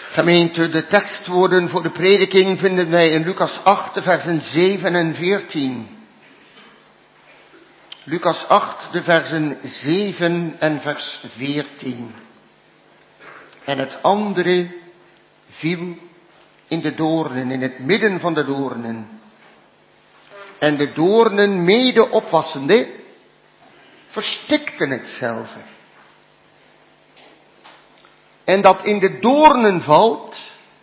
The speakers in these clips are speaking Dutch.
Gemeente, de tekstwoorden voor de prediking vinden wij in Lucas 8, de versen 7 en 14. Lucas 8, de versen 7 en vers 14. En het andere viel in de doornen, in het midden van de doornen. En de doornen mede opwassende, verstikten hetzelve. En dat in de doornen valt,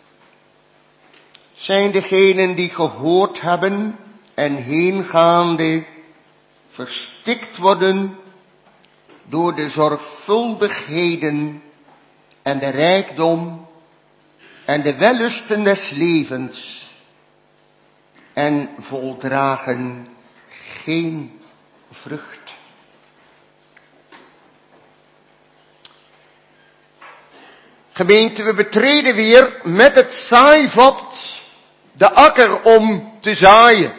zijn degenen die gehoord hebben en heengaande verstikt worden door de zorgvuldigheden en de rijkdom en de wellusten des levens en voldragen geen vrucht. Gemeente, we betreden weer met het zaaivat de akker om te zaaien.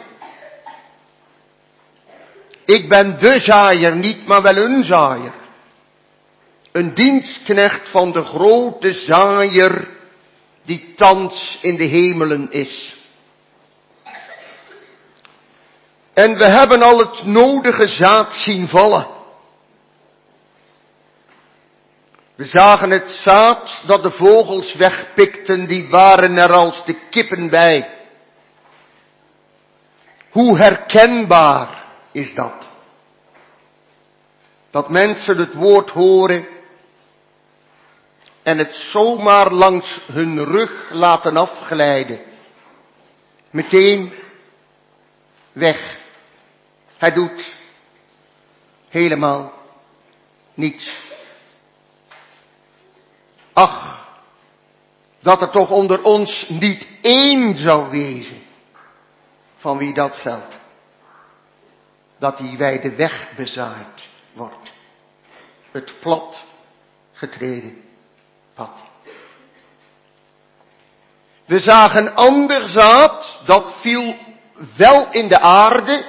Ik ben de zaaier niet, maar wel een zaaier. Een dienstknecht van de grote zaaier die thans in de hemelen is. En we hebben al het nodige zaad zien vallen. We zagen het zaad dat de vogels wegpikten, die waren er als de kippen bij. Hoe herkenbaar is dat? Dat mensen het woord horen en het zomaar langs hun rug laten afglijden. Meteen weg. Hij doet helemaal niets. Ach, dat er toch onder ons niet één zou wezen van wie dat geldt. Dat die wijde weg bezaaid wordt. Het plat getreden pad. We zagen ander zaad, dat viel wel in de aarde.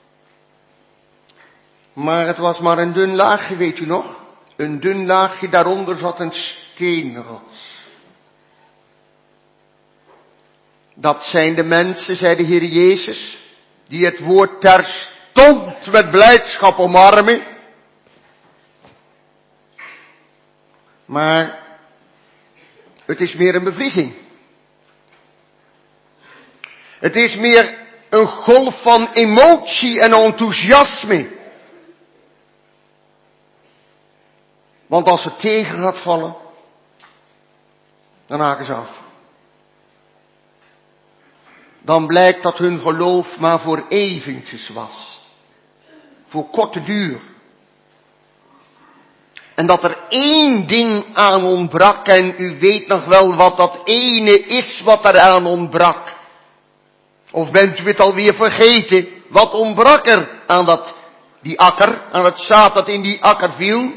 Maar het was maar een dun laagje, weet u nog? Een dun laagje, daaronder zat een steenrots. Dat zijn de mensen, zei de Heer Jezus, die het woord terstond met blijdschap omarmen. Maar het is meer een bevlieging. Het is meer een golf van emotie en enthousiasme. Want als het tegen gaat vallen, dan haken ze af. Dan blijkt dat hun geloof maar voor eventjes was. Voor korte duur. En dat er één ding aan ontbrak. En u weet nog wel wat dat ene is wat er aan ontbrak. Of bent u het alweer vergeten? Wat ontbrak er aan die akker, aan het zaad dat in die akker viel?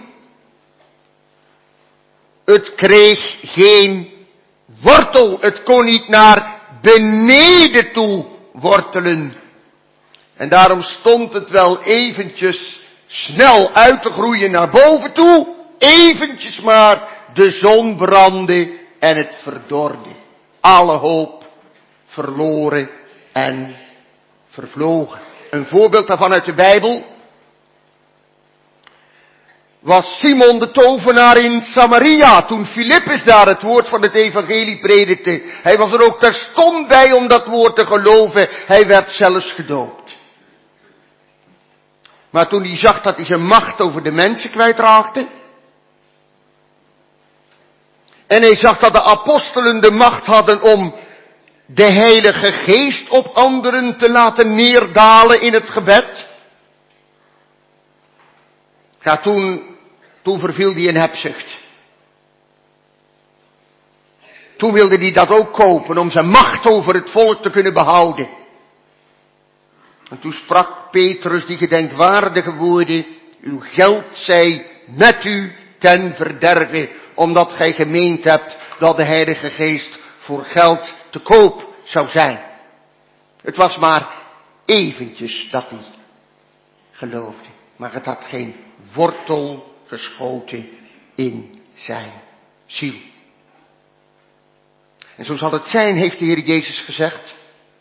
Het kreeg geen wortel. Het kon niet naar beneden toe wortelen. En daarom stond het wel eventjes snel uit te groeien naar boven toe. Eventjes maar, de zon brandde en het verdorde. Alle hoop verloren en vervlogen. Een voorbeeld daarvan uit de Bijbel was Simon de tovenaar in Samaria, toen Filippus daar het woord van het evangelie predikte. Hij was er ook terstond bij om dat woord te geloven. Hij werd zelfs gedoopt. Maar toen hij zag dat hij zijn macht over de mensen kwijtraakte, en hij zag dat de apostelen de macht hadden om de Heilige Geest op anderen te laten neerdalen in het gebed, ja, toen verviel hij in hebzucht. Toen wilde hij dat ook kopen om zijn macht over het volk te kunnen behouden. En toen sprak Petrus die gedenkwaardige woorden: uw geld zij met u ten verderve, omdat gij gemeend hebt dat de Heilige Geest voor geld te koop zou zijn. Het was maar eventjes dat hij geloofde, maar het had geen wortel geschoten in zijn ziel. En zo zal het zijn, heeft de Heer Jezus gezegd.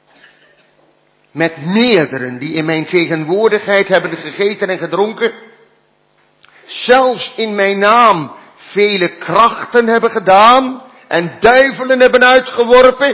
Met meerderen die in mijn tegenwoordigheid hebben gegeten en gedronken. Zelfs in mijn naam vele krachten hebben gedaan. En duivelen hebben uitgeworpen.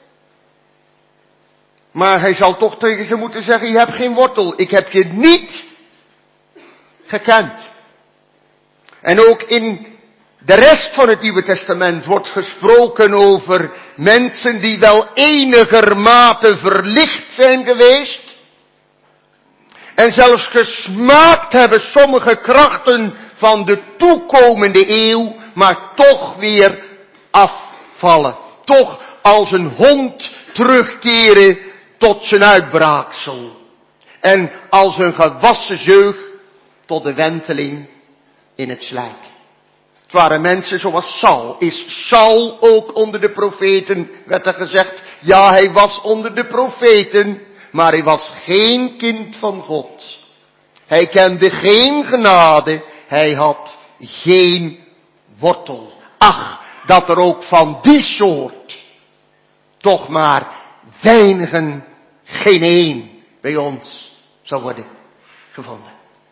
Maar hij zal toch tegen ze moeten zeggen, je hebt geen wortel. Ik heb je niet gekend. En ook in de rest van het Nieuwe Testament wordt gesproken over mensen die wel enigermate verlicht zijn geweest. En zelfs gesmaakt hebben sommige krachten van de toekomende eeuw, maar toch weer afvallen. Toch als een hond terugkeren tot zijn uitbraaksel. En als een gewassen zeug tot de wenteling in het slijk. Het waren mensen zoals Saul. Is Saul ook onder de profeten, werd er gezegd. Ja, hij was onder de profeten, maar hij was geen kind van God. Hij kende geen genade, hij had geen wortel. Ach, dat er ook van die soort toch maar weinigen, geen één bij ons zou worden gevonden.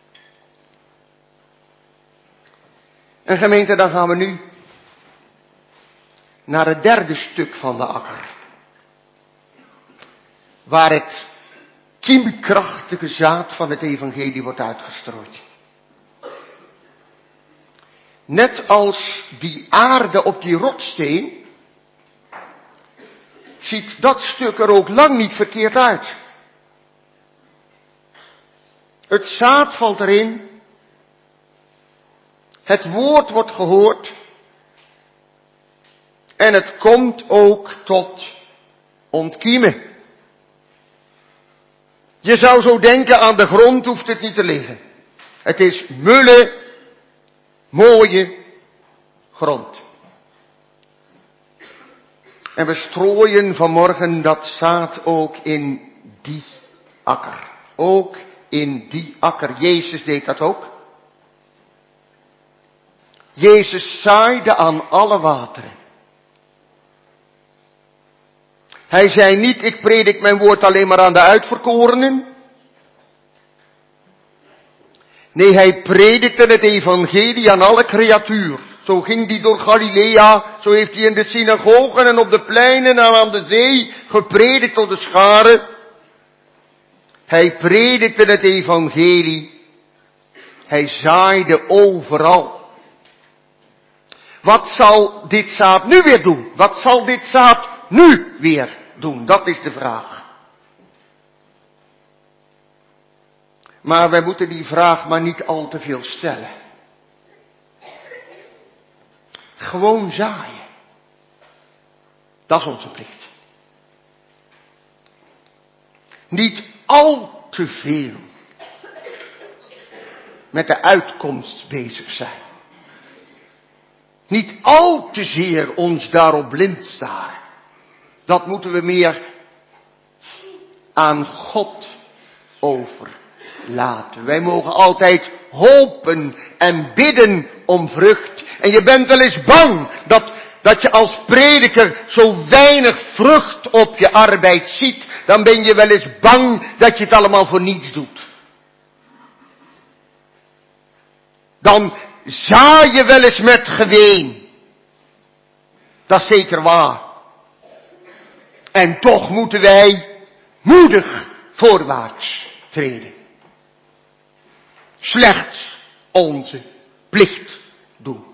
En gemeente, dan gaan we nu naar het derde stuk van de akker. Waar het kiemkrachtige zaad van het evangelie wordt uitgestrooid. Net als die aarde op die rotsteen, ziet dat stuk er ook lang niet verkeerd uit. Het zaad valt erin. Het woord wordt gehoord. En het komt ook tot ontkiemen. Je zou zo denken, aan de grond hoeft het niet te liggen. Het is mulle, mooie grond. En we strooien vanmorgen dat zaad ook in die akker. Ook in die akker. Jezus deed dat ook. Jezus zaaide aan alle wateren. Hij zei niet, ik predik mijn woord alleen maar aan de uitverkorenen. Nee, hij predikte het evangelie aan alle creatuur. Zo ging hij door Galilea, zo heeft hij in de synagogen en op de pleinen en aan de zee gepredikt tot de scharen. Hij predikte het evangelie. Hij zaaide overal. Wat zal dit zaad nu weer doen? Wat zal dit zaad nu weer doen? Dat is de vraag. Maar wij moeten die vraag maar niet al te veel stellen. Gewoon zaaien. Dat is onze plicht. Niet al te veel met de uitkomst bezig zijn. Niet al te zeer ons daarop blind staren. Dat moeten we meer aan God overlaten. Wij mogen altijd hopen en bidden om vrucht. En je bent wel eens bang dat je als prediker zo weinig vrucht op je arbeid ziet. Dan ben je wel eens bang dat je het allemaal voor niets doet. Dan zaai je wel eens met geween. Dat is zeker waar. En toch moeten wij moedig voorwaarts treden. Slechts onze plicht doen.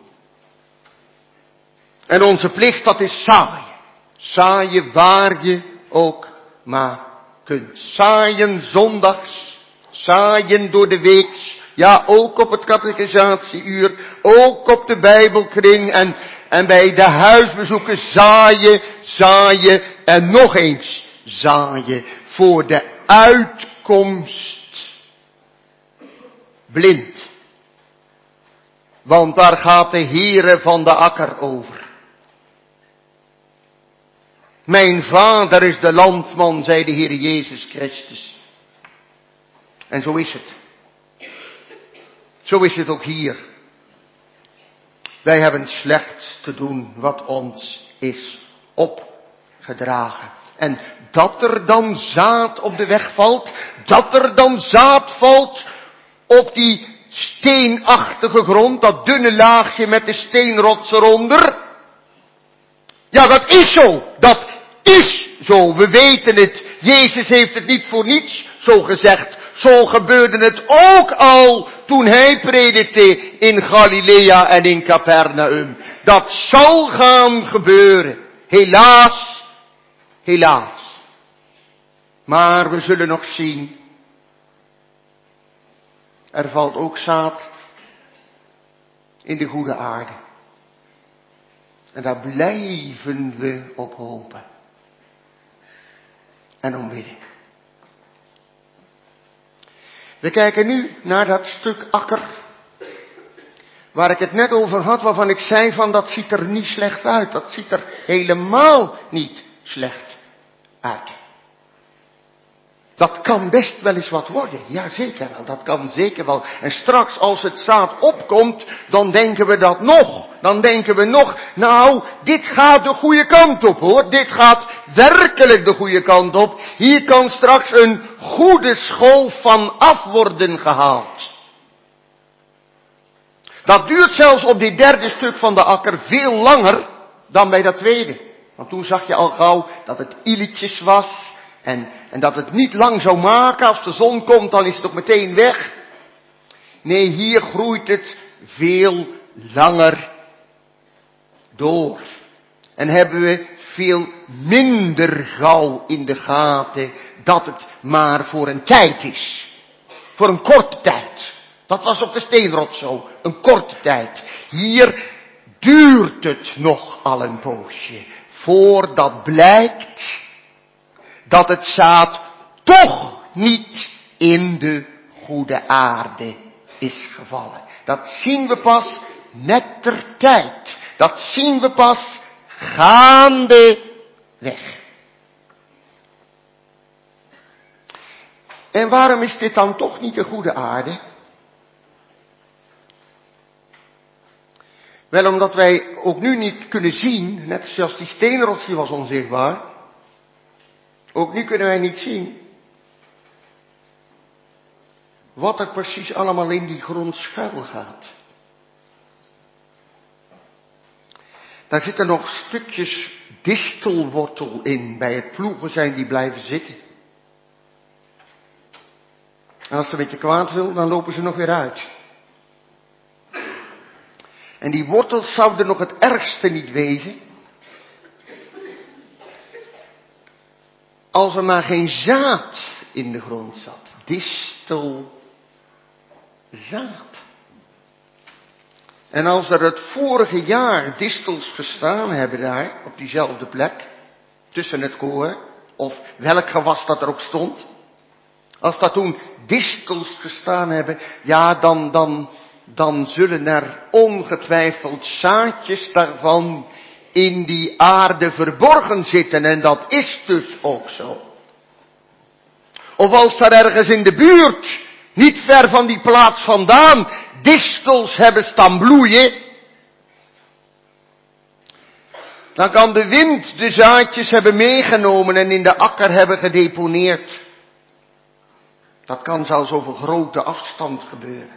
En onze plicht, dat is zaaien. Zaaien waar je ook maar kunt. Zaaien zondags. Zaaien door de week. Ja, ook op het catechisatieuur. Ook op de Bijbelkring. En bij de huisbezoeken zaaien, zaaien en nog eens zaaien. Voor de uitkomst blind. Want daar gaat de Heere van de akker over. Mijn vader is de landman, zei de Heer Jezus Christus. En zo is het. Zo is het ook hier. Wij hebben slechts te doen wat ons is opgedragen. En dat er dan zaad op de weg valt, dat er dan zaad valt op die steenachtige grond, dat dunne laagje met de steenrots eronder. Ja, dat is zo. Dat is zo. We weten het. Jezus heeft het niet voor niets zo gezegd. Zo gebeurde het ook al toen hij predikte in Galilea en in Capernaum. Dat zal gaan gebeuren. Helaas, helaas. Maar we zullen nog zien. Er valt ook zaad in de goede aarde. En daar blijven we op hopen. En om bidden. We kijken nu naar dat stuk akker. Waar ik het net over had, waarvan ik zei van dat ziet er niet slecht uit. Dat ziet er helemaal niet slecht uit. Dat kan best wel eens wat worden. Ja, zeker wel. Dat kan zeker wel. En straks als het zaad opkomt, dan denken we dat nog. Dan denken we nog, nou, dit gaat de goede kant op hoor. Dit gaat werkelijk de goede kant op. Hier kan straks een goede schoof van af worden gehaald. Dat duurt zelfs op dit derde stuk van de akker veel langer dan bij dat tweede. Want toen zag je al gauw dat het illetjes was. En dat het niet lang zou maken. Als de zon komt, dan is het ook meteen weg. Nee, hier groeit het veel langer door. En hebben we veel minder gauw in de gaten dat het maar voor een tijd is. Voor een korte tijd. Dat was op de steenrots zo. Een korte tijd. Hier duurt het nog al een poosje. Voordat blijkt dat het zaad toch niet in de goede aarde is gevallen. Dat zien we pas mettertijd. Dat zien we pas gaandeweg. En waarom is dit dan toch niet de goede aarde? Wel, omdat wij ook nu niet kunnen zien, net zoals die steenrots die was onzichtbaar. Ook nu kunnen wij niet zien wat er precies allemaal in die grond schuil gaat. Daar zitten nog stukjes distelwortel in. Bij het ploegen zijn die blijven zitten. En als ze een beetje kwaad wil, dan lopen ze nog weer uit. En die wortels zouden nog het ergste niet wezen. Als er maar geen zaad in de grond zat. Distelzaad. En als er het vorige jaar distels gestaan hebben daar, op diezelfde plek, tussen het koren, of welk gewas dat er ook stond. Als daar toen distels gestaan hebben, ja, dan zullen er ongetwijfeld zaadjes daarvan in die aarde verborgen zitten. En dat is dus ook zo. Of als daar ergens in de buurt, niet ver van die plaats vandaan, distels hebben staan bloeien, dan kan de wind de zaadjes hebben meegenomen en in de akker hebben gedeponeerd. Dat kan zelfs over grote afstand gebeuren.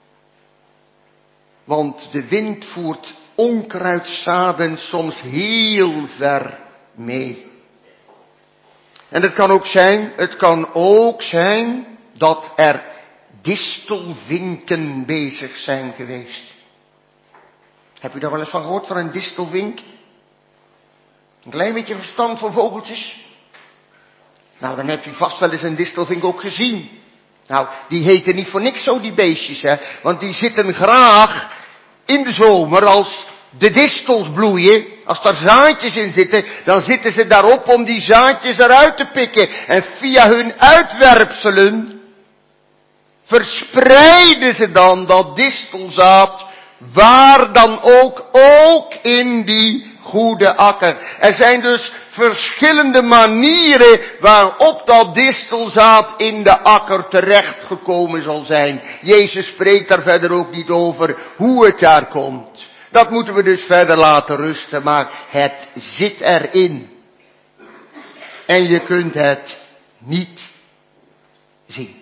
Want de wind voert onkruidzaden soms heel ver mee. En het kan ook zijn dat er distelvinken bezig zijn geweest. Heb u daar wel eens van gehoord, van een distelvink? Een klein beetje verstand van vogeltjes? Nou, dan hebt u vast wel eens een distelvink ook gezien. Nou, die heten niet voor niks zo, die beestjes, hè. Want die zitten graag in de zomer, als de distels bloeien, als daar zaadjes in zitten, dan zitten ze daarop om die zaadjes eruit te pikken. En via hun uitwerpselen verspreiden ze dan dat distelzaad, waar dan ook in die goede akker. Er zijn dus verschillende manieren waarop dat distelzaad in de akker terechtgekomen zal zijn. Jezus spreekt daar verder ook niet over hoe het daar komt. Dat moeten we dus verder laten rusten, maar het zit erin. En je kunt het niet zien.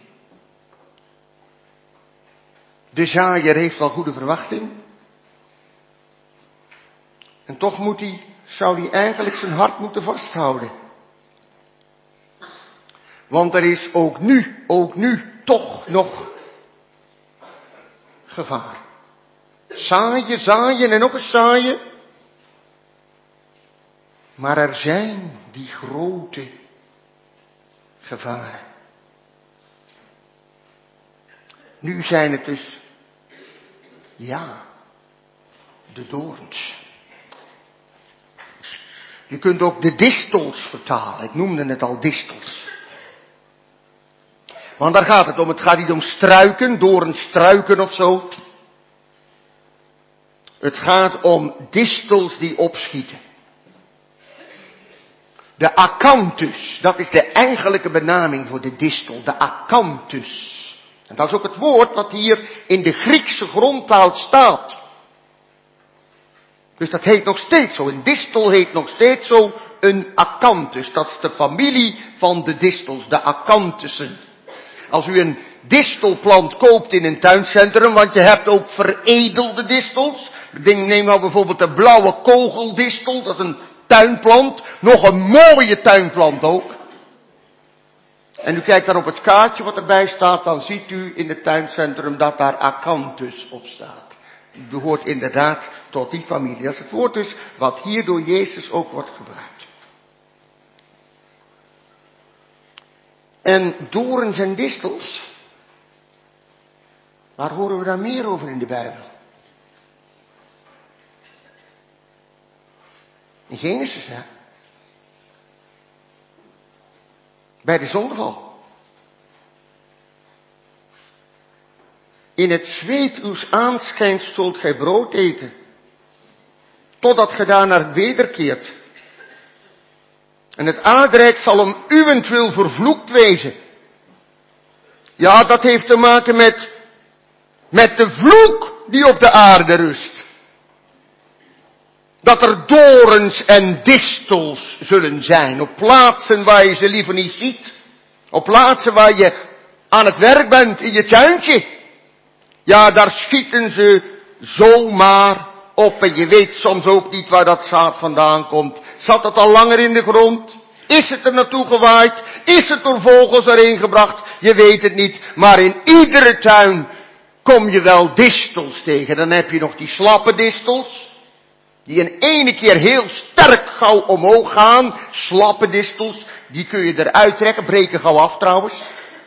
De zaaier heeft wel goede verwachting. En toch zou hij eigenlijk zijn hart moeten vasthouden. Want er is ook nu toch nog gevaar. Zaaien en nog eens zaaien. Maar er zijn die grote gevaren. Nu zijn het dus, de doorns. Je kunt ook de distels vertalen. Ik noemde het al distels. Want daar gaat het om. Het gaat niet om struiken, doornstruiken of zo. Het gaat om distels die opschieten. De acanthus, dat is de eigenlijke benaming voor de distel. De acanthus. En dat is ook het woord wat hier in de Griekse grondtaal staat. Dus dat heet nog steeds zo. Een distel heet nog steeds zo een acanthus. Dat is de familie van de distels, de acanthussen. Als u een distelplant koopt in een tuincentrum, want je hebt ook veredelde distels. Neem nou bijvoorbeeld de blauwe kogeldistel, dat is een tuinplant. Nog een mooie tuinplant ook. En u kijkt daar op het kaartje wat erbij staat, dan ziet u in het tuincentrum dat daar acanthus op staat. U behoort inderdaad tot die familie. Dat is het woord dus wat hier door Jezus ook wordt gebruikt. En dorens en distels, waar horen we daar meer over in de Bijbel? In Genesis, hè? Bij de zondeval. In het zweet uws aanschijns zult gij brood eten, totdat gij daarnaar wederkeert. En het aardrijk zal om uwentwil vervloekt wezen. Ja, dat heeft te maken met de vloek die op de aarde rust. Dat er dorens en distels zullen zijn. Op plaatsen waar je ze liever niet ziet. Op plaatsen waar je aan het werk bent in je tuintje. Ja, daar schieten ze zomaar op. En je weet soms ook niet waar dat zaad vandaan komt. Zat het al langer in de grond? Is het er naartoe gewaaid? Is het door vogels erin gebracht? Je weet het niet. Maar in iedere tuin kom je wel distels tegen. Dan heb je nog die slappe distels. Die in ene keer heel sterk gauw omhoog gaan. Slappe distels. Die kun je eruit trekken. Breken gauw af trouwens.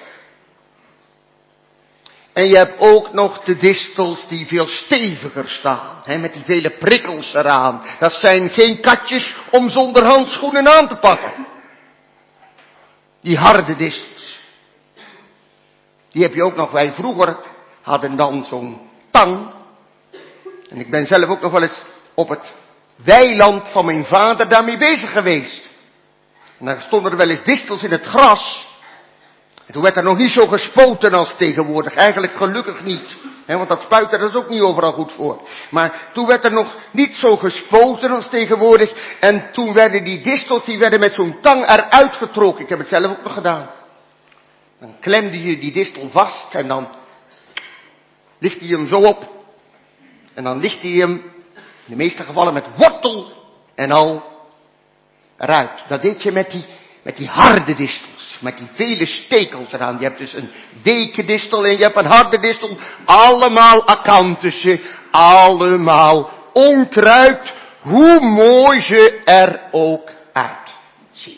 En je hebt ook nog de distels die veel steviger staan. Hè, met die vele prikkels eraan. Dat zijn geen katjes om zonder handschoenen aan te pakken. Die harde distels. Die heb je ook nog. Wij vroeger hadden dan zo'n tang. En ik ben zelf ook nog wel eens op het weiland van mijn vader daarmee bezig geweest. En daar stonden er wel eens distels in het gras. En toen werd er nog niet zo gespoten als tegenwoordig. Eigenlijk gelukkig niet. Want dat spuiten, dat is ook niet overal goed voor. Maar toen werd er nog niet zo gespoten als tegenwoordig. En toen werden die distels, die werden met zo'n tang eruit getrokken. Ik heb het zelf ook nog gedaan. Dan klemde je die distel vast en dan lichtte je hem zo op. En dan lichtte je hem, in de meeste gevallen met wortel en al, eruit. Dat deed je met die harde distels. Met die vele stekels eraan. Je hebt dus een weke distel en je hebt een harde distel. Allemaal acanthussen. Allemaal onkruid. Hoe mooi ze er ook uitzien.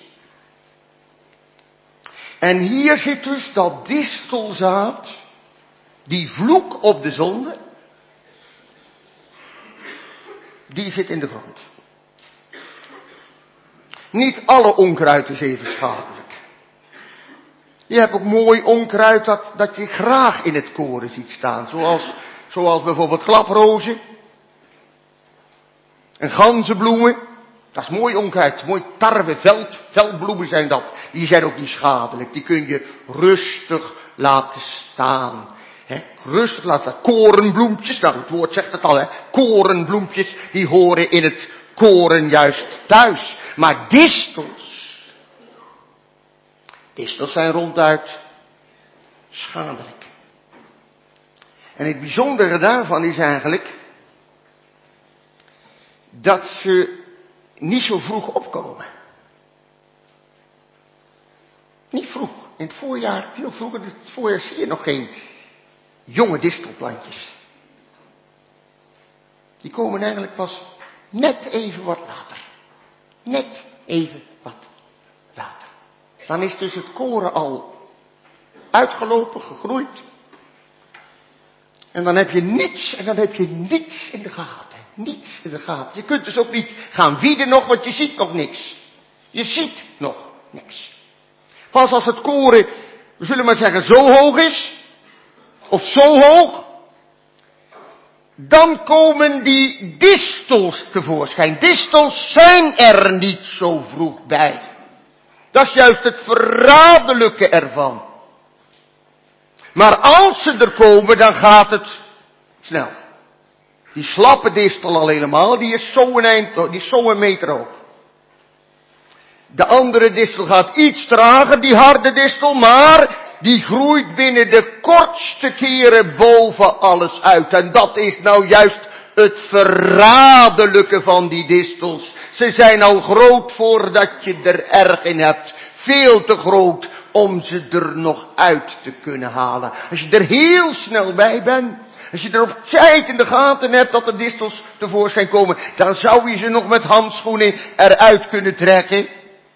En hier zit dus dat distelzaad. Die vloek op de zonde. Die zit in de grond. Niet alle onkruid is even schadelijk. Je hebt ook mooi onkruid dat je graag in het koren ziet staan. Zoals bijvoorbeeld klaprozen. En ganzenbloemen. Dat is mooi onkruid. Mooi tarwe, veldbloemen zijn dat. Die zijn ook niet schadelijk. Die kun je rustig laten staan. Rustig laten staan. Korenbloempjes, nou het woord zegt het al, korenbloempjes, die horen in het koren juist thuis. Maar distels zijn ronduit schadelijk. En het bijzondere daarvan is eigenlijk dat ze niet zo vroeg opkomen. Niet vroeg. In het voorjaar, veel vroeger, in het voorjaar zie je nog geen jonge distelplantjes. Die komen eigenlijk pas net even wat later. Net even wat later. Dan is dus het koren al uitgelopen, gegroeid. En dan heb je niets in de gaten. Niets in de gaten. Je kunt dus ook niet gaan wieden nog, want je ziet nog niks. Je ziet nog niks. Pas als het koren, we zullen maar zeggen, zo hoog is, of zo hoog, dan komen die distels tevoorschijn. Distels zijn er niet zo vroeg bij. Dat is juist het verraderlijke ervan. Maar als ze er komen, dan gaat het snel. Die slappe distel al helemaal, die is zo een meter hoog. De andere distel gaat iets trager, die harde distel, maar die groeit binnen de kortste keren boven alles uit. En dat is nou juist het verraderlijke van die distels. Ze zijn al groot voordat je er erg in hebt. Veel te groot om ze er nog uit te kunnen halen. Als je er heel snel bij bent, als je er op tijd in de gaten hebt dat er distels tevoorschijn komen, dan zou je ze nog met handschoenen eruit kunnen trekken.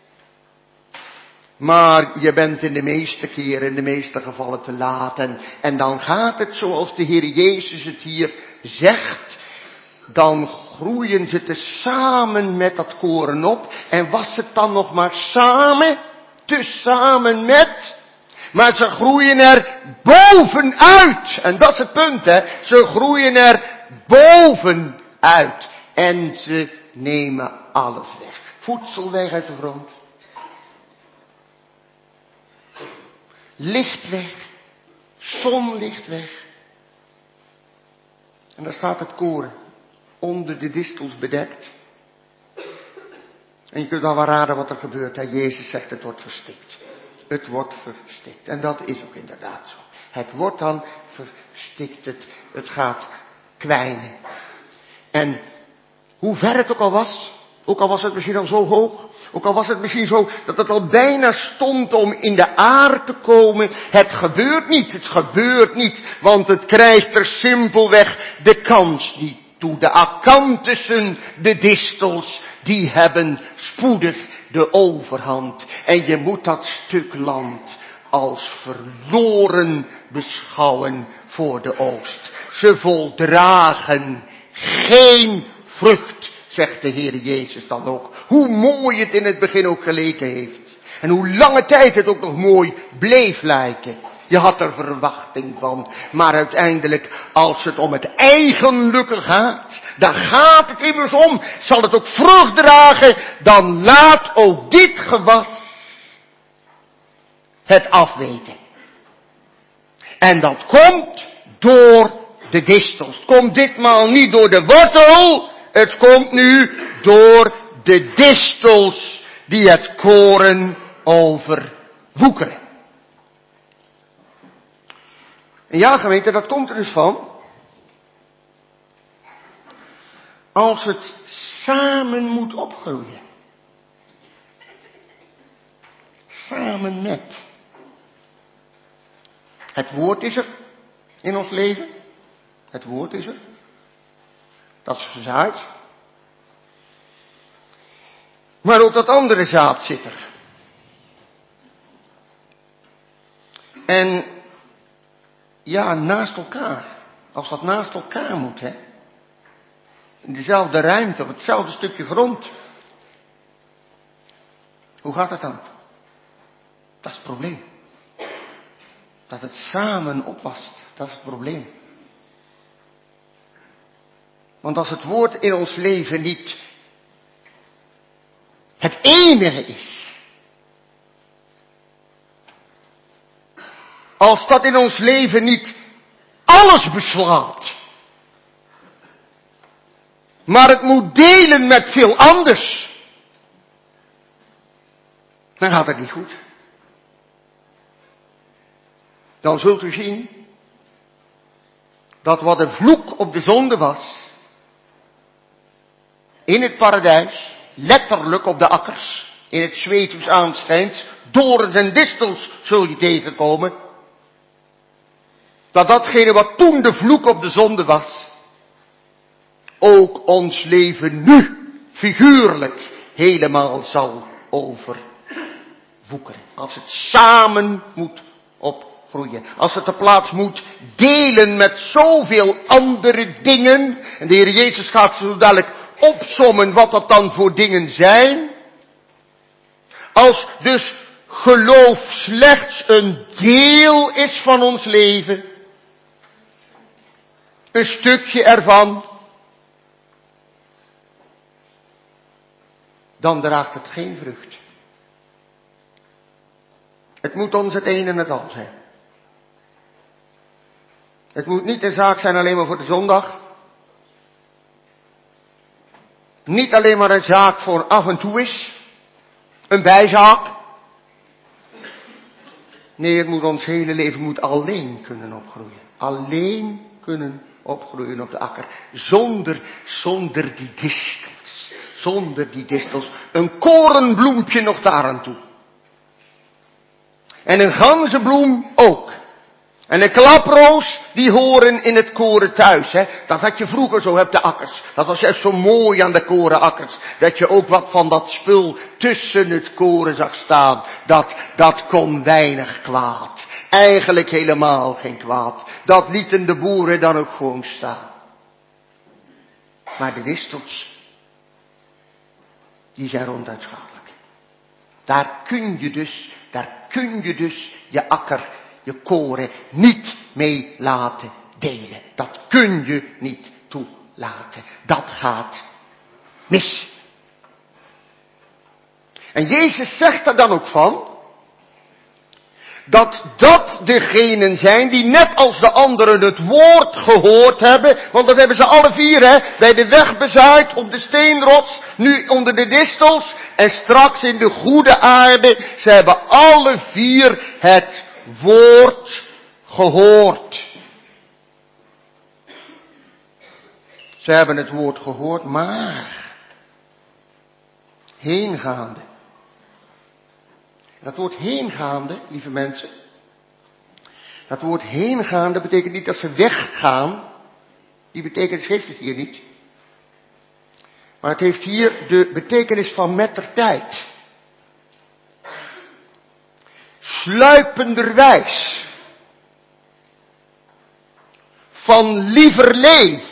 Maar je bent in de meeste keren, in de meeste gevallen te laat. En dan gaat het zoals de Heer Jezus het hier zegt. Dan groeien ze tezamen met dat koren op. En was het dan nog maar samen? Tezamen met? Maar ze groeien er bovenuit. En dat is het punt, hè. Ze groeien er bovenuit. En ze nemen alles weg. Voedsel weg uit de grond. Licht weg. Zonlicht weg. En daar staat het koren. Onder de distels bedekt. En je kunt al wel raden wat er gebeurt. Hè? Jezus zegt het wordt verstikt. Het wordt verstikt. En dat is ook inderdaad zo. Het wordt dan verstikt. Het gaat kwijnen. En hoe ver het ook al was het misschien al zo hoog. Ook al was het misschien zo dat het al bijna stond om in de aarde te komen. Het gebeurt niet. Want het krijgt er simpelweg de kans niet toe. De akantussen, de distels, die hebben spoedig de overhand. En je moet dat stuk land als verloren beschouwen voor de oogst. Ze voldragen geen vrucht, zegt de Heer Jezus dan ook. Hoe mooi het in het begin ook geleken heeft. En hoe lange tijd het ook nog mooi bleef lijken. Je had er verwachting van. Maar uiteindelijk, als het om het eigenlijke gaat, daar gaat het immers om. Zal het ook vrucht dragen, dan laat ook dit gewas het afweten. En dat komt door de distels. Het komt ditmaal niet door de wortel. Het komt nu door de distels die het koren overwoekeren. En ja, gemeente, dat komt er dus van. Als het samen moet opgroeien. Samen met. Het woord is er in ons leven. Het woord is er. Dat is gezaaid. Maar ook dat andere zaad zit er. En ja, naast elkaar. Als dat naast elkaar moet, hè. In dezelfde ruimte, op hetzelfde stukje grond. Hoe gaat dat dan? Dat is het probleem. Dat het samen opwast, dat is het probleem. Want als het woord in ons leven niet het enige is. Als dat in ons leven niet alles beslaat. Maar het moet delen met veel anders. Dan gaat het niet goed. Dan zult u zien dat wat een vloek op de zonde was, in het paradijs, letterlijk op de akkers, in het zweet aanschijnt, dorens en distels zul je tegenkomen, dat datgene wat toen de vloek op de zonde was, ook ons leven nu figuurlijk helemaal zal overwoekeren. Als het samen moet opgroeien. Als het de plaats moet delen met zoveel andere dingen. En de Heer Jezus gaat zo dadelijk opsommen wat dat dan voor dingen zijn. Als dus geloof slechts een deel is van ons leven. Een stukje ervan. Dan draagt het geen vrucht. Het moet ons het een en het al zijn. Het moet niet een zaak zijn alleen maar voor de zondag. Niet alleen maar een zaak voor af en toe is. Een bijzaak. Nee, het moet ons hele leven moet alleen kunnen opgroeien. Alleen kunnen opgroeien op de akker. Zonder die distels. Zonder die distels. Een korenbloempje nog daaraan toe. En een ganzenbloem ook. En een klaproos, die horen in het koren thuis. Hè. Dat had je vroeger zo op de akkers. Dat was juist zo mooi aan de korenakkers. Dat je ook wat van dat spul tussen het koren zag staan. Dat kon weinig kwaad. Eigenlijk helemaal geen kwaad. Dat lieten de boeren dan ook gewoon staan. Maar de distels, die zijn ronduit schadelijk. Daar kun je dus je akker, je koren niet mee laten delen. Dat kun je niet toelaten. Dat gaat mis. En Jezus zegt er dan ook van, dat degenen zijn die net als de anderen het woord gehoord hebben, want dat hebben ze alle vier, hè, bij de weg bezaaid, op de steenrots, nu onder de distels en straks in de goede aarde. Ze hebben alle vier het woord gehoord. Ze hebben het woord gehoord, maar heengaande. Dat woord heengaande, lieve mensen, dat woord heengaande betekent niet dat ze weggaan. Die betekenis heeft het hier niet. Maar het heeft hier de betekenis van mettertijd. Sluipenderwijs. Van lieverlee.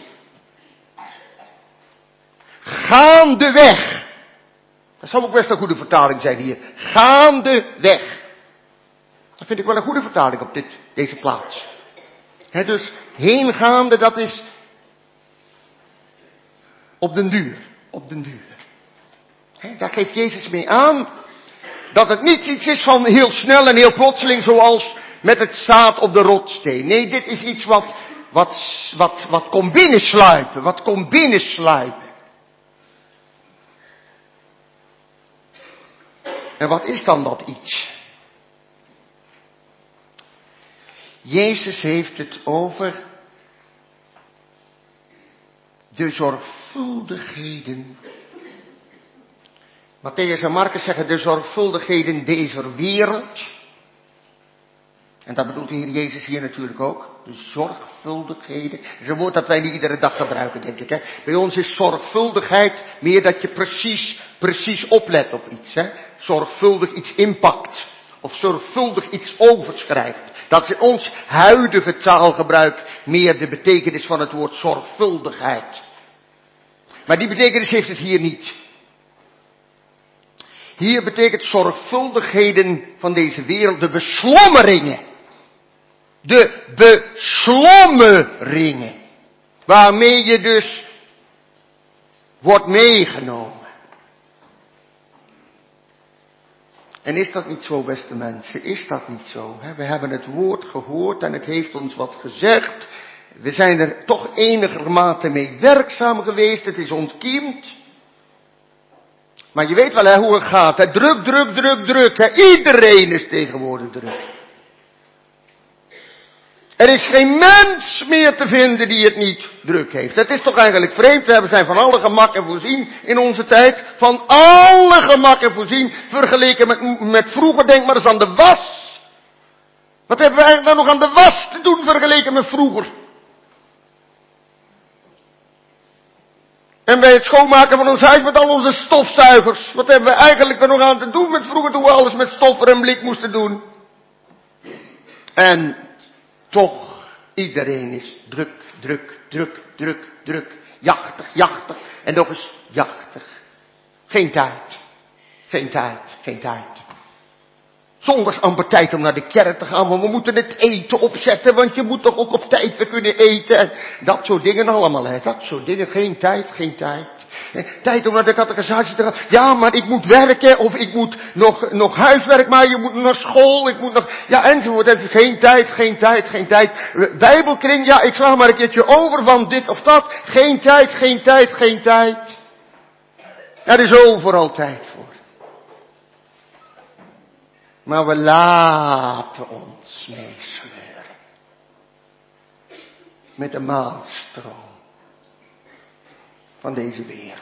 Gaandeweg. Dat zou ook best een goede vertaling zijn hier. Gaandeweg. Dat vind ik wel een goede vertaling op deze plaats. He, dus heengaande, dat is op den duur. Op den duur. He, daar geeft Jezus mee aan dat het niet iets is van heel snel en heel plotseling zoals met het zaad op de rotsteen. Nee, dit is iets wat komt binnensluipen. Wat komt binnensluipen. En wat is dan dat iets? Jezus heeft het over de zorgvuldigheden. Matthäus en Marcus zeggen de zorgvuldigheden deze wereld. En dat bedoelt de Heer Jezus hier natuurlijk ook. De zorgvuldigheden. Dat is een woord dat wij niet iedere dag gebruiken, denk ik. Hè? Bij ons is zorgvuldigheid meer dat je precies oplet op iets. Hè? Zorgvuldig iets inpakt. Of zorgvuldig iets overschrijft. Dat is in ons huidige taalgebruik meer de betekenis van het woord zorgvuldigheid. Maar die betekenis heeft het hier niet. Hier betekent zorgvuldigheden van deze wereld de beslommeringen. De beslommeringen. Waarmee je dus wordt meegenomen. En is dat niet zo, beste mensen? Is dat niet zo? We hebben het woord gehoord en het heeft ons wat gezegd. we zijn er toch enigermate mee werkzaam geweest. Het is ontkiemd. Maar je weet wel hoe het gaat. Hè? Druk, druk, druk, druk. Hè? Iedereen is tegenwoordig druk. Er is geen mens meer te vinden die het niet druk heeft. Het is toch eigenlijk vreemd. We zijn van alle gemak en voorzien in onze tijd. Van alle gemak en voorzien. Vergeleken met vroeger. Denk maar eens aan de was. Wat hebben we eigenlijk nou nog aan de was te doen vergeleken met vroeger? En bij het schoonmaken van ons huis met al onze stofzuigers. Wat hebben we eigenlijk er nog aan te doen met vroeger toen we alles met stoffer en blik moesten doen? En toch, iedereen is druk, druk, druk, druk, druk. Jachtig, jachtig. En nog eens jachtig. Geen tijd. Geen tijd, geen tijd. Zondags amper tijd om naar de kerk te gaan, want we moeten het eten opzetten, want je moet toch ook op tijd weer kunnen eten. En dat soort dingen allemaal, hè. Dat soort dingen. Geen tijd, geen tijd. Tijd om naar de catechisatie te gaan. Ja, maar ik moet werken, of ik moet nog huiswerk maken, je moet naar school, ik moet nog, ja, enzovoort. Het is geen tijd, geen tijd, geen tijd. Bijbelkring, ja, ik sla maar een keertje over van dit of dat. Geen tijd, geen tijd, geen tijd. Er is overal tijd voor. Maar we laten ons meesleuren. Met de maalstroom van deze wereld.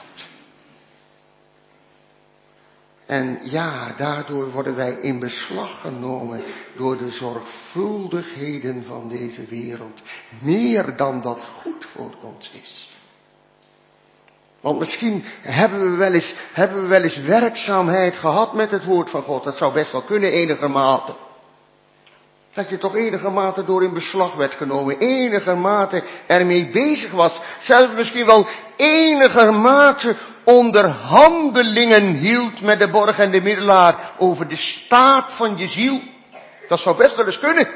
En ja, daardoor worden wij in beslag genomen door de zorgvuldigheden van deze wereld. Meer dan dat goed voor ons is. Want misschien hebben we wel eens werkzaamheid gehad met het woord van God. Dat zou best wel kunnen enigermate. Dat je toch enigermate door in beslag werd genomen. Enigermate ermee bezig was. Zelfs misschien wel enigermate onderhandelingen hield met de borg en de middelaar over de staat van je ziel. Dat zou best wel eens kunnen.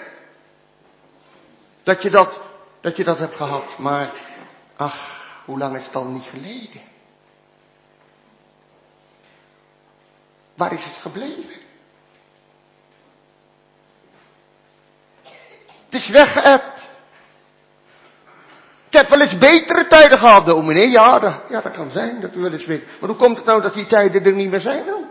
Dat je dat hebt gehad. Maar ach. Hoe lang is het al niet geleden? Waar is het gebleven? Het is weggeëpt. Ik heb wel eens betere tijden gehad, dominee. Ja, dat kan zijn dat we wel eens weten. Maar hoe komt het nou dat die tijden er niet meer zijn dan?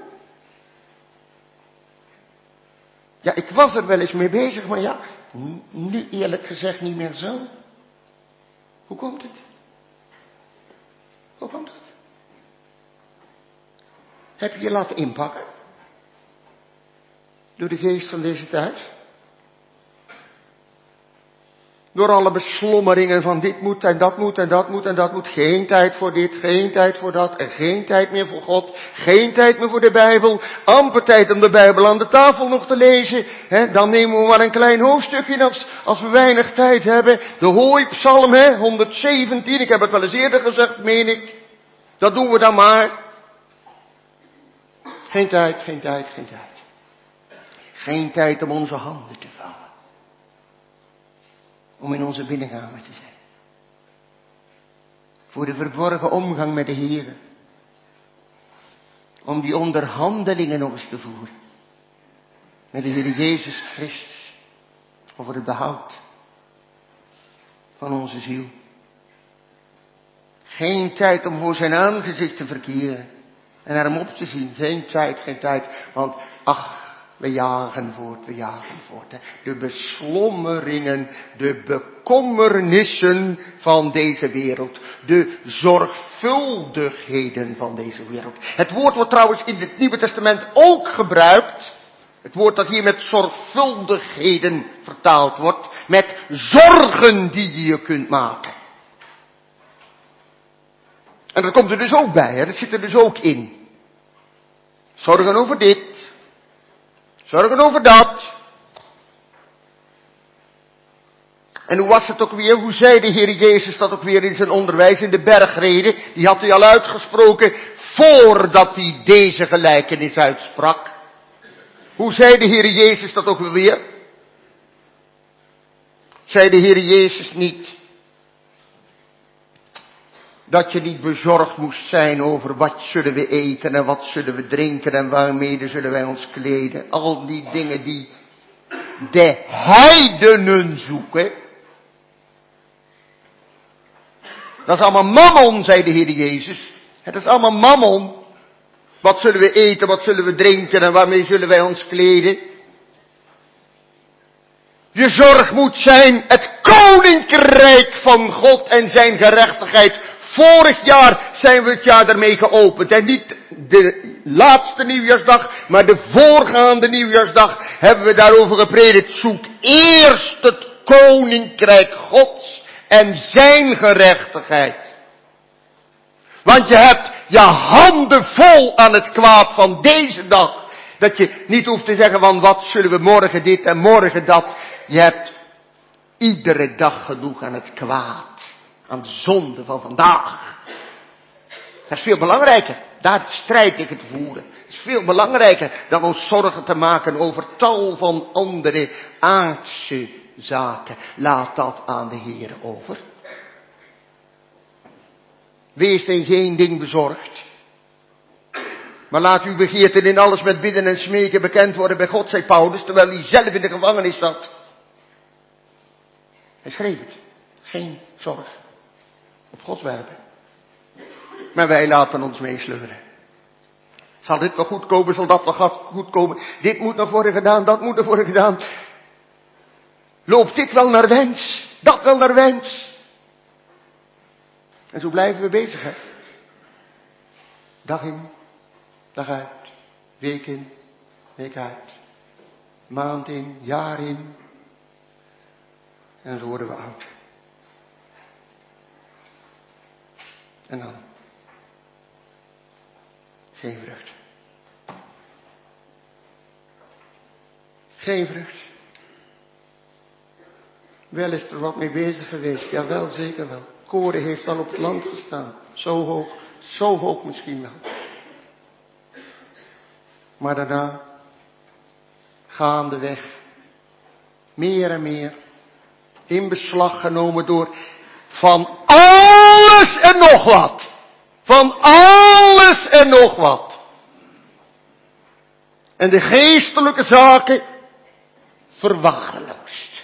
Ja, ik was er wel eens mee bezig, maar ja, nu eerlijk gezegd niet meer zo. Hoe komt het? Hoe komt het? Heb je je laten inpakken? Door de geest van deze tijd? Door alle beslommeringen van dit moet en dat moet en dat moet en dat moet. Geen tijd voor dit, geen tijd voor dat en geen tijd meer voor God. Geen tijd meer voor de Bijbel. Amper tijd om de Bijbel aan de tafel nog te lezen. Dan nemen we maar een klein hoofdstukje als we weinig tijd hebben. De hooipsalm, 117. Ik heb het wel eens eerder gezegd, meen ik. Dat doen we dan maar. Geen tijd, geen tijd, geen tijd. Geen tijd om onze handen te vouwen. Om in onze binnenkamer te zijn. Voor de verborgen omgang met de Heer. Om die onderhandelingen nog eens te voeren. Met de Heer Jezus Christus. Over het behoud van onze ziel. Geen tijd om voor zijn aangezicht te verkeren. En naar hem op te zien. Geen tijd, geen tijd. Want ach, we jagen voort, we jagen voort. De beslommeringen, de bekommernissen van deze wereld. De zorgvuldigheden van deze wereld. Het woord wordt trouwens in het Nieuwe Testament ook gebruikt. Het woord dat hier met zorgvuldigheden vertaald wordt. Met zorgen die je kunt maken. En dat komt er dus ook bij, dat zit er dus ook in. Zorgen over dit. Zorgen over dat. En hoe was het ook weer? Hoe zei de Heer Jezus dat ook weer in zijn onderwijs in de bergrede? Die had hij al uitgesproken voordat hij deze gelijkenis uitsprak. Hoe zei de Heer Jezus dat ook weer? Zei de Heer Jezus niet dat je niet bezorgd moest zijn over wat zullen we eten en wat zullen we drinken en waarmee zullen wij ons kleden. Al die dingen die de heidenen zoeken. Dat is allemaal mammon, zei de Heer Jezus. Het is allemaal mammon. Wat zullen we eten, wat zullen we drinken en waarmee zullen wij ons kleden? Je zorg moet zijn het koninkrijk van God en zijn gerechtigheid. Vorig jaar zijn we het jaar daarmee geopend. En niet de laatste nieuwjaarsdag, maar de voorgaande nieuwjaarsdag hebben we daarover gepredikt. Zoek eerst het koninkrijk Gods en zijn gerechtigheid. Want je hebt je handen vol aan het kwaad van deze dag. Dat je niet hoeft te zeggen van wat zullen we morgen dit en morgen dat. Je hebt iedere dag genoeg aan het kwaad. Aan de zonde van vandaag. Dat is veel belangrijker. Daar strijd ik het voeren. Het is veel belangrijker dan ons zorgen te maken over tal van andere aardse zaken. Laat dat aan de Heer over. Wees in geen ding bezorgd. Maar laat uw begeerten in alles met bidden en smeken bekend worden bij God, zei Paulus, terwijl hij zelf in de gevangenis zat. Hij schreef het. Geen zorg. Op Gods werpen. Maar wij laten ons meesleuren. Zal dit wel goed komen, zal dat wel goed komen. Dit moet nog worden gedaan, dat moet nog worden gedaan. Loopt dit wel naar wens, dat wel naar wens. En zo blijven we bezig, hè. Dag in, dag uit. Week in, week uit. Maand in, jaar in. En zo worden we oud. En dan? Geen vrucht. Geen vrucht. Wel is er wat mee bezig geweest. Jawel, zeker wel. Koren heeft al op het land gestaan. Zo hoog misschien wel. Maar daarna, gaandeweg, meer en meer, in beslag genomen door van alles en nog wat. Van alles en nog wat. En de geestelijke zaken verwaarloosd.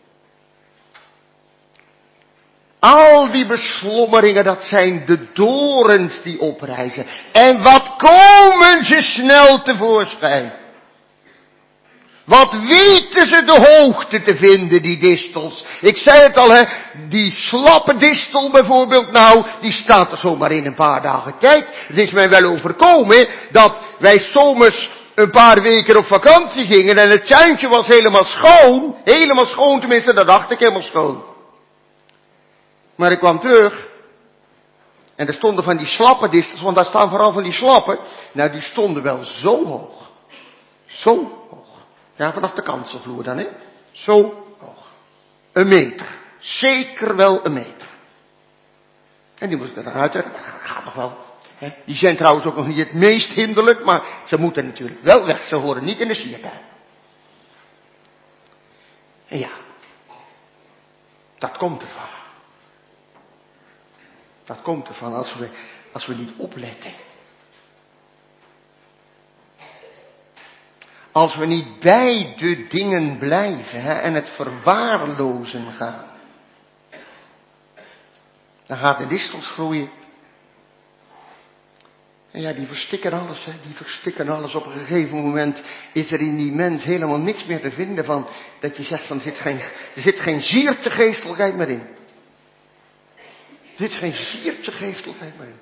Al die beslommeringen, dat zijn de dorens die oprijzen. En wat komen ze snel tevoorschijn. Wat weten ze de hoogte te vinden, die distels. Ik zei het al, hè, die slappe distel bijvoorbeeld, nou, die staat er zomaar in een paar dagen tijd. Het is mij wel overkomen dat wij zomers een paar weken op vakantie gingen en het tuintje was helemaal schoon tenminste, dat dacht ik, helemaal schoon. Maar ik kwam terug en er stonden van die slappe distels, want daar staan vooral van die slappen, nou die stonden wel zo hoog. Zo hoog. Ja, vanaf de kanselvloer dan, hè. Zo hoog. 1 meter. Zeker wel 1 meter. En die moesten eruit, dat gaat nog wel. Hè. Die zijn trouwens ook nog niet het meest hinderlijk, maar ze moeten natuurlijk wel weg. Ze horen niet in de siertuin. En ja, dat komt ervan. Dat komt ervan als we niet opletten. Als we niet bij de dingen blijven, hè, en het verwaarlozen gaan. Dan gaat de distels groeien. En ja, die verstikken alles, hè. Die verstikken alles. Op een gegeven moment is er in die mens helemaal niks meer te vinden van, dat je zegt van, er zit geen zierte geestelijkheid meer in. Er zit geen zierte geestelijkheid meer in.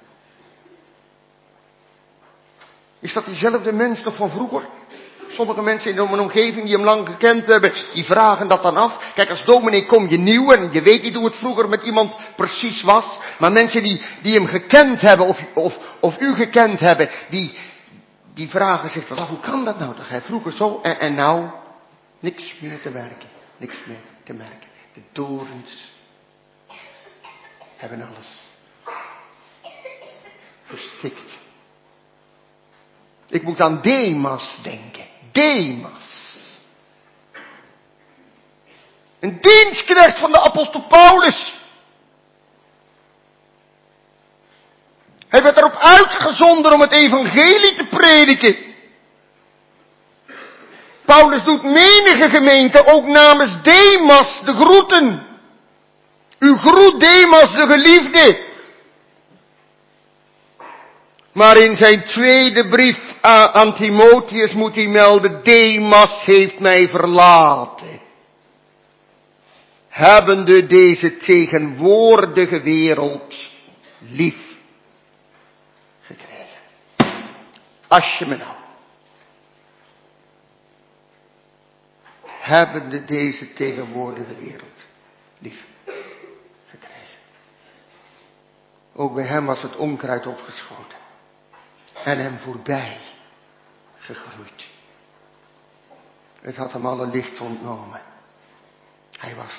Is dat diezelfde mens nog van vroeger? Sommige mensen in mijn omgeving die hem lang gekend hebben, die vragen dat dan af. Kijk, als dominee kom je nieuw en je weet niet hoe het vroeger met iemand precies was. Maar mensen die hem gekend hebben of u gekend hebben, die vragen zich dat af. Hoe kan dat nou? Dat hij vroeger zo en nou niks meer te werken. Niks meer te merken. De dorens hebben alles verstikt. Ik moet aan Demas denken. Demas. Een dienstknecht van de apostel Paulus. Hij werd erop uitgezonden om het evangelie te prediken. Paulus doet menige gemeente ook namens Demas de groeten. U groet Demas de geliefde. Maar in zijn tweede brief aan Timotheus moet hij melden, Demas heeft mij verlaten. Hebbende deze tegenwoordige wereld lief gekregen. Als je me nou. Hebbende deze tegenwoordige wereld lief gekregen. Ook bij hem was het onkruid opgeschoten. En hem voorbij gegroeid. Het had hem alle licht ontnomen. Hij was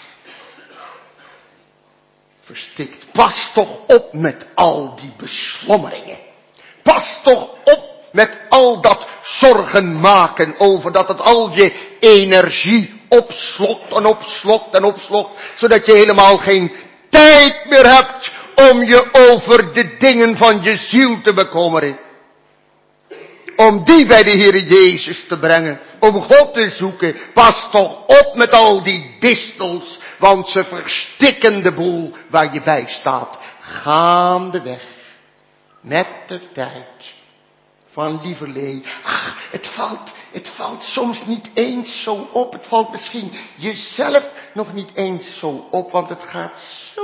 verstikt. Pas toch op met al die beslommeringen. Pas toch op met al dat zorgen maken over dat het al je energie opslokt en opslokt en opslokt. Zodat je helemaal geen tijd meer hebt om je over de dingen van je ziel te bekommeren. Om die bij de Heer Jezus te brengen. Om God te zoeken. Pas toch op met al die distels. Want ze verstikken de boel waar je bij staat. Gaandeweg. Met de tijd. Van lieverlee. Ach, het valt soms niet eens zo op. Het valt misschien jezelf nog niet eens zo op. Want het gaat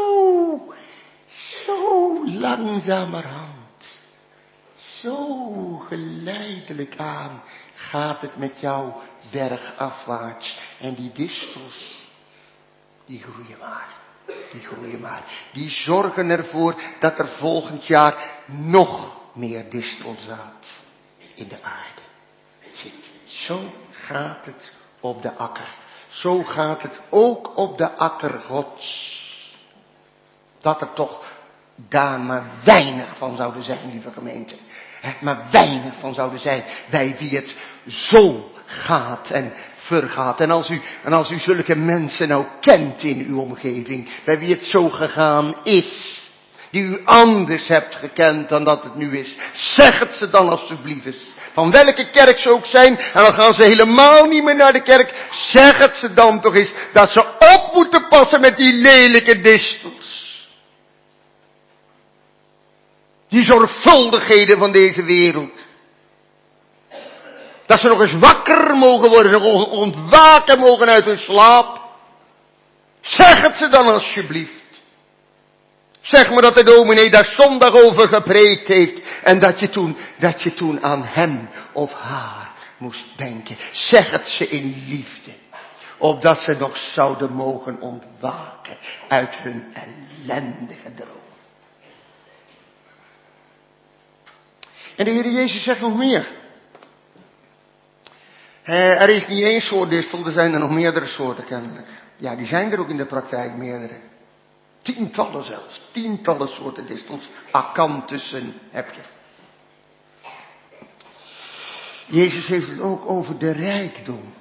zo langzamerhand. Zo geleidelijk aan gaat het met jou bergafwaarts. En die distels, die groeien maar. Die groeien maar. Die zorgen ervoor dat er volgend jaar nog meer distelzaad in de aarde zit. Zo gaat het op de akker. Zo gaat het ook op de akker Gods. Dat er toch daar maar weinig van zouden zijn, lieve gemeente. Maar weinig van zouden zijn bij wie het zo gaat en vergaat. En als u zulke mensen nou kent in uw omgeving, bij wie het zo gegaan is, die u anders hebt gekend dan dat het nu is, zeg het ze dan alstublieft eens. Van welke kerk ze ook zijn, en dan gaan ze helemaal niet meer naar de kerk, zeg het ze dan toch eens, dat ze op moeten passen met die lelijke distels. Die zorgvuldigheden van deze wereld. Dat ze nog eens wakker mogen worden, nog ontwaken mogen uit hun slaap. Zeg het ze dan alsjeblieft. Zeg maar dat de dominee daar zondag over gepreekt heeft. En dat je toen aan hem of haar moest denken. Zeg het ze in liefde. Opdat ze nog zouden mogen ontwaken uit hun ellendige droom. En de Heer Jezus zegt nog meer. Er is niet één soort distel, er zijn er nog meerdere soorten kennelijk. Ja, die zijn er ook in de praktijk meerdere. Tientallen zelfs, tientallen soorten distels. Akantussen heb je. Jezus heeft het ook over de rijkdom.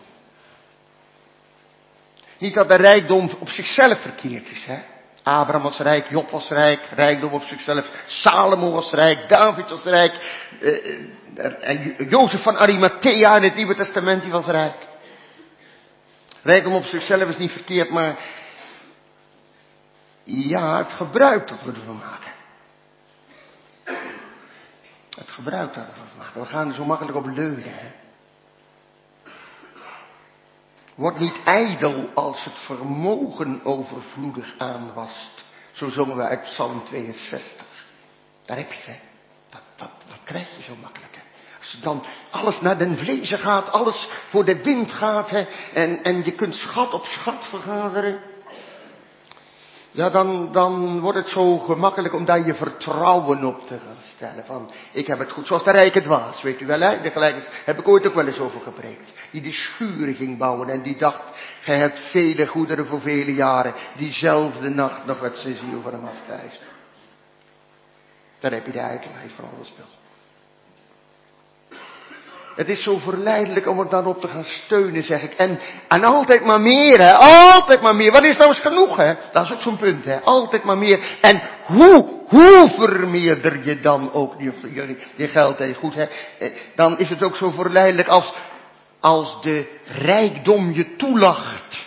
Niet dat de rijkdom op zichzelf verkeerd is, hè. Abraham was rijk, Job was rijk, rijkdom op zichzelf. Salomo was rijk, David was rijk. En Jozef van Arimathea in het Nieuwe Testament, die was rijk. Rijkdom op zichzelf is niet verkeerd, maar ja, het gebruik dat we ervan maken. Het gebruik dat we ervan maken. We gaan er zo makkelijk op leunen, hè. Word niet ijdel als het vermogen overvloedig aanwast. Zo zongen we uit Psalm 62. Daar heb je het. Dat krijg je zo makkelijk. Hè. Als dan alles naar den vlezen gaat, alles voor de wind gaat. Hè, en je kunt schat op schat vergaderen. Ja, dan wordt het zo gemakkelijk om daar je vertrouwen op te gaan stellen. Van, ik heb het goed, zoals de rijke dwaas, weet u wel, hè? De gelijkenis heb ik ooit ook wel eens over gepreekt. Die de schuren ging bouwen en die dacht, gij hebt vele goederen voor vele jaren. Diezelfde nacht nog werd zijn ziel van hem afgeëist. Daar heb je de ijdelheid van alles spel. Het is zo verleidelijk om er dan op te gaan steunen, zeg ik. En altijd maar meer, hè. Altijd maar meer. Wat is nou eens genoeg, hè? Dat is ook zo'n punt, hè. Altijd maar meer. En hoe vermeerder je dan ook je geld en je goed, hè? Dan is het ook zo verleidelijk als de rijkdom je toelacht.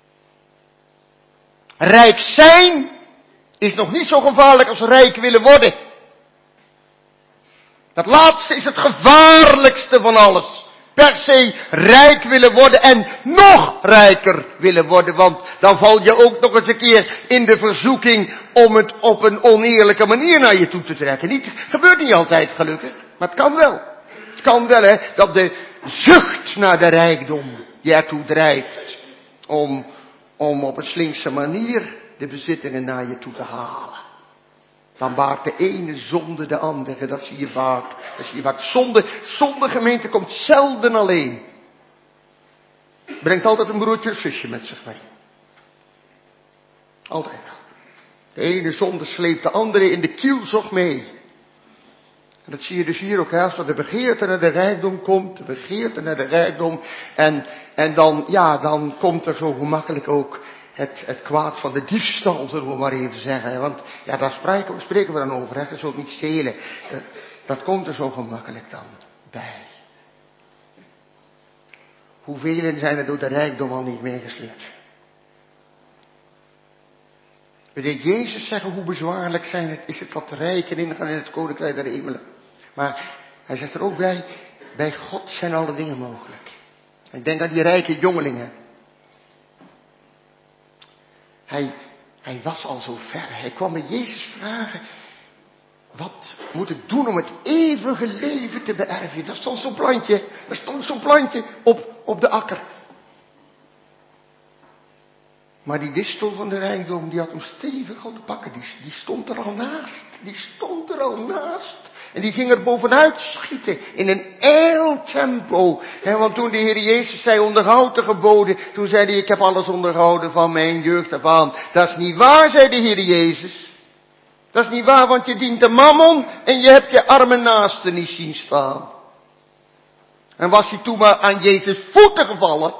Rijk zijn is nog niet zo gevaarlijk als rijk willen worden. Dat laatste is het gevaarlijkste van alles. Per se rijk willen worden en nog rijker willen worden. Want dan val je ook nog eens een keer in de verzoeking om het op een oneerlijke manier naar je toe te trekken. Het gebeurt niet altijd gelukkig, maar het kan wel. Het kan wel dat de zucht naar de rijkdom je ertoe drijft om op een slinkse manier de bezittingen naar je toe te halen. Dan baart de ene zonde de andere, dat zie je vaak. Zonde gemeente komt zelden alleen. Brengt altijd een broertje of zusje met zich mee. Altijd. De ene zonde sleept de andere in de kielzog mee. En dat zie je dus hier ook, als er de begeerte naar de rijkdom komt, de begeerte naar de rijkdom. En dan komt er zo gemakkelijk ook het kwaad van de diefstal, zullen we maar even zeggen. Want ja, daar spreken we dan over, hè. Dat is ook niet stelen. Dat komt er zo gemakkelijk dan bij. Hoeveel zijn er door de rijkdom al niet meegesleurd? We deed Jezus zeggen hoe bezwaarlijk is het dat de rijken ingaan in het koninkrijk der hemelen. Maar hij zegt er ook bij God zijn alle dingen mogelijk. Ik denk aan die rijke jongelingen. Hij was al zo ver. Hij kwam bij Jezus vragen, wat moet ik doen om het eeuwige leven te beërven? Daar stond zo'n plantje op de akker. Maar die distel van de rijkdom, die had hem stevig op de pakken. Die stond er al naast. En die ging er bovenuit schieten in een ijltempo. Want toen de Heer Jezus zei, onderhoud de geboden. Toen zei hij, ik heb alles onderhouden van mijn jeugd af aan. Dat is niet waar, zei de Heer Jezus. Dat is niet waar, want je dient de mammon en je hebt je arme naaste niet zien staan. En was hij toen maar aan Jezus voeten gevallen,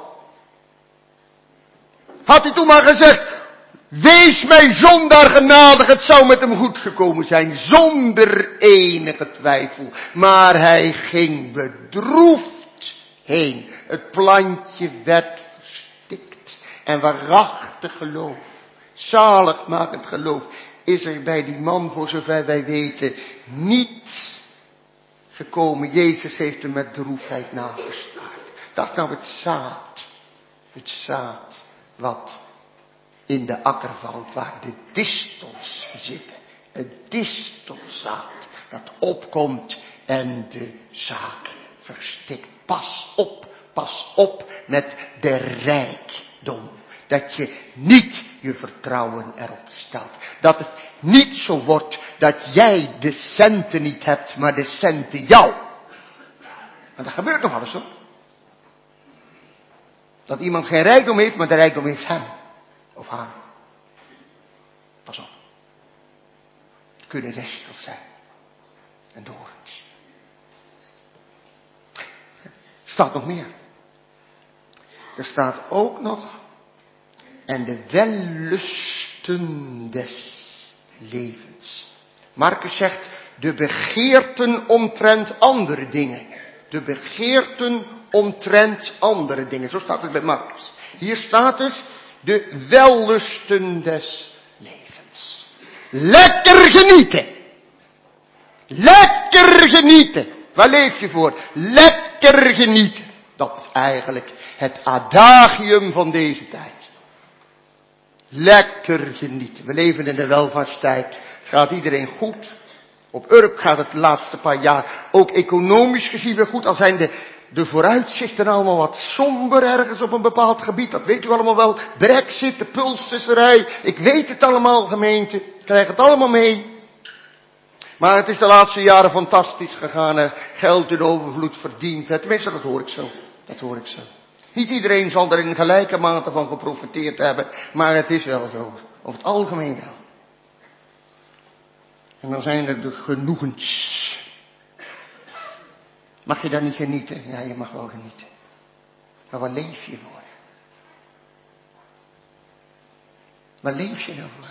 had hij toen maar gezegd, wees mij zondaar genadig, het zou met hem goed gekomen zijn, zonder enige twijfel. Maar hij ging bedroefd heen. Het plantje werd verstikt. En waarachtig geloof, zaligmakend geloof, is er bij die man, voor zover wij weten, niet gekomen. Jezus heeft hem met droefheid nagestaard. Dat is nou het zaad. Het zaad wat in de akker valt, waar de distels zitten. Het distelzaad dat opkomt en de zaak verstikt. Pas op met de rijkdom. Dat je niet je vertrouwen erop stelt. Dat het niet zo wordt dat jij de centen niet hebt, maar de centen jou. Want dat gebeurt nog alles, hoor. Dat iemand geen rijkdom heeft, maar de rijkdom heeft hem. Of haar. Pas op. Het kunnen distels zijn. En doorns. Er staat nog meer. Er staat ook nog, en de wellusten des levens. Marcus zegt, de begeerten omtrent andere dingen. De begeerten omtrent andere dingen. Zo staat het bij Marcus. Hier staat dus, de wellusten des levens. Lekker genieten. Lekker genieten. Waar leef je voor? Lekker genieten. Dat is eigenlijk het adagium van deze tijd. Lekker genieten. We leven in de welvaartstijd. Het gaat iedereen goed. Op Urk gaat het de laatste paar jaar ook economisch gezien weer goed. Al zijn de vooruitzichten allemaal wat somber ergens op een bepaald gebied. Dat weet u allemaal wel. Brexit, de pulsvisserij. Ik weet het allemaal, gemeente. Ik krijg het allemaal mee. Maar het is de laatste jaren fantastisch gegaan. Geld in overvloed verdiend. Tenminste, dat hoor ik zo. Dat hoor ik zo. Niet iedereen zal er in gelijke mate van geprofiteerd hebben. Maar het is wel zo. Over het algemeen wel. En dan zijn er de genoegens. Mag je daar niet genieten? Ja, je mag wel genieten. Maar waar leef je voor? Waar leef je nou voor?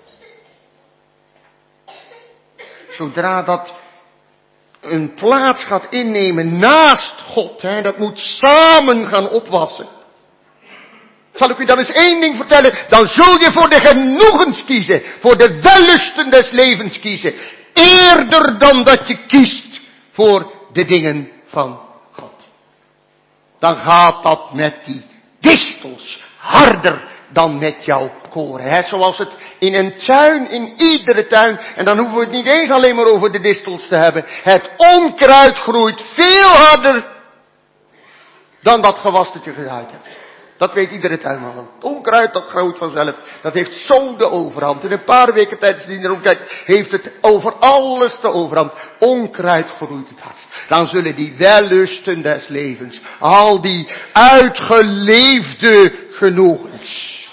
Zodra dat een plaats gaat innemen naast God, dat moet samen gaan opwassen. Zal ik u dan eens één ding vertellen? Dan zul je voor de genoegens kiezen. Voor de wellusten des levens kiezen. Eerder dan dat je kiest voor de dingen van God. Dan gaat dat met die distels harder dan met jouw koren. Hè? Zoals het in een tuin, in iedere tuin, en dan hoeven we het niet eens alleen maar over de distels te hebben. Het onkruid groeit veel harder dan dat gewas dat je gezaaid hebt. Dat weet iedere tuinman. Het onkruid dat groeit vanzelf. Dat heeft zo de overhand. In een paar weken tijd, als je erom kijkt, heeft het over alles de overhand. Onkruid groeit het hardst. Dan zullen die wellusten des levens, al die uitgeleefde genoegens,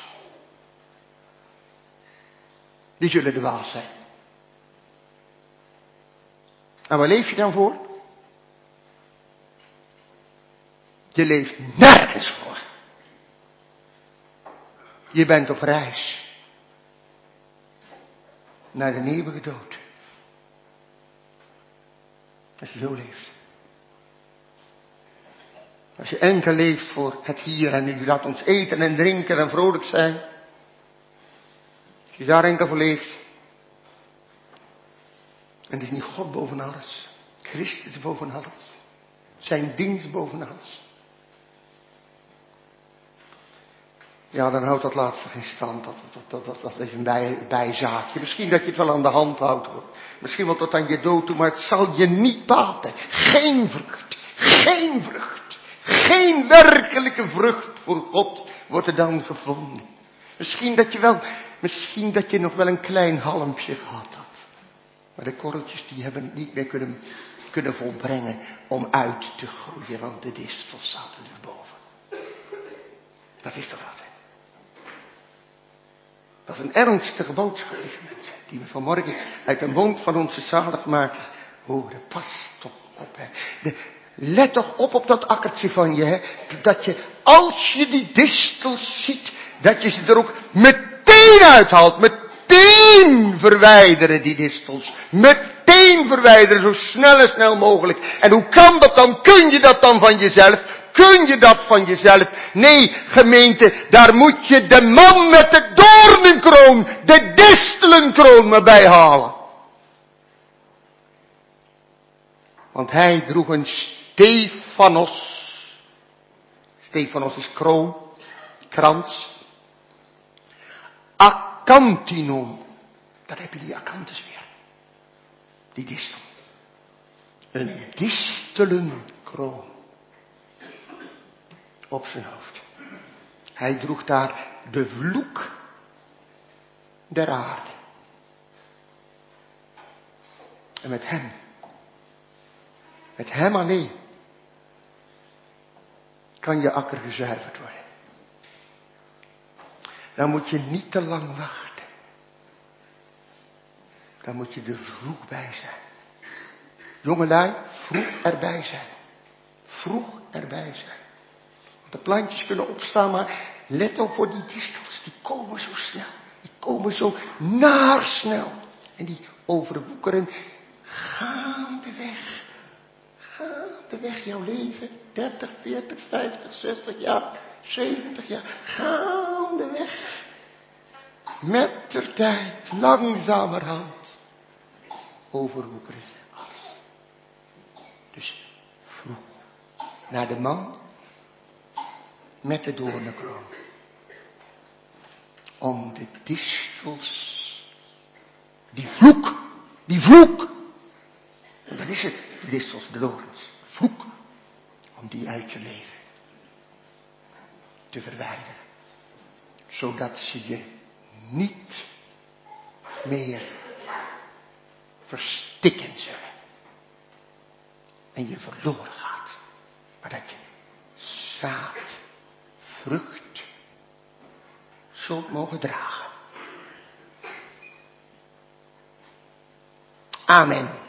die zullen de waas zijn. En waar leef je dan voor? Je leeft nergens voor. Je bent op reis naar de eeuwige dood. Als je zo leeft. Als je enkel leeft voor het hier en nu, laat ons eten en drinken en vrolijk zijn. Als je daar enkel voor leeft. En het is niet God boven alles. Christus boven alles. Zijn dienst boven alles. Ja, dan houdt dat laatste geen stand. Dat is een bijzaakje. Misschien dat je het wel aan de hand houdt, hoor. Misschien wel tot aan je dood toe, maar het zal je niet baten. Geen vrucht. Geen vrucht. Geen werkelijke vrucht voor God wordt er dan gevonden. Misschien dat je nog wel een klein halmpje gehad had. Maar de korreltjes die hebben het niet meer kunnen volbrengen om uit te groeien, want de distels zaten erboven. Dat is toch wat, hè? Dat is een ernstige boodschap, lieve mensen, die we vanmorgen uit de mond van onze zaligmaker horen. Pas toch op, hè. Let toch op dat akkertje van je, hè. Dat je, als je die distels ziet, dat je ze er ook meteen uithaalt. Meteen verwijderen die distels. Meteen verwijderen, zo snel mogelijk. En hoe kan dat dan? Kun je dat dan van jezelf? Kun je dat van jezelf? Nee, gemeente, daar moet je de man met de doornenkroon, de distelenkroon maar bij halen. Want hij droeg een Stefanos. Stefanos is kroon, krans. Acantinon. Daar heb je die acanthus weer. Die distel. Een distelenkroon. Op zijn hoofd. Hij droeg daar de vloek der aarde. En met hem alleen, kan je akker gezuiverd worden. Dan moet je niet te lang wachten. Dan moet je er vroeg bij zijn. Jongelui, vroeg erbij zijn. Vroeg erbij zijn. De plantjes kunnen opstaan, maar let op voor die distels. Die komen zo snel. Die komen zo snel. En die overwoekeren gaandeweg. Gaandeweg jouw leven. 30, 40, 50, 60 jaar. 70 jaar. Gaandeweg. Met der tijd. Langzamerhand. Overwoekeren ze alles. Dus vroeg. Naar de man. Met de doornenkroon. Om de distels. Die vloek. En dat is het. De distels, de dorens. Vloek. Om die uit je leven te verwijderen. Zodat ze je niet meer verstikken zullen. En je verloren gaat. Maar dat je zaad, vrucht, zult mogen dragen. Amen.